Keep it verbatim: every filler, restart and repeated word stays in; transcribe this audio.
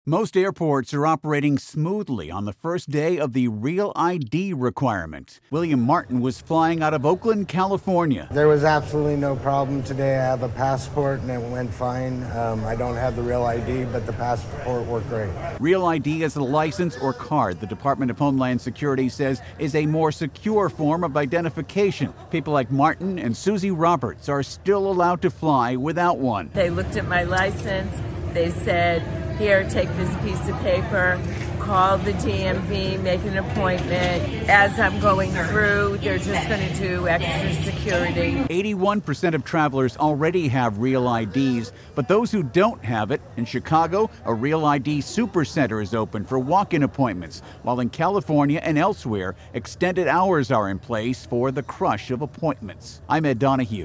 Most airports are operating smoothly on the first day of the Real I D requirement. William Martin was flying out of Oakland, California. There was absolutely no problem today. I have a passport and it went fine. Um, I don't have the Real I D, but the passport worked great. Real I D is a license or card the Department of Homeland Security says is a more secure form of identification. People like Martin and Susie Roberts are still allowed to fly without one. They looked at my license. They said, here, take this piece of paper, call the D M V, make an appointment. As I'm going through, they're just going to do extra security. eighty-one percent of travelers already have Real I Ds, but those who don't have it, in Chicago, a Real I D Supercenter is open for walk-in appointments, while in California and elsewhere, extended hours are in place for the crush of appointments. I'm Ed Donahue.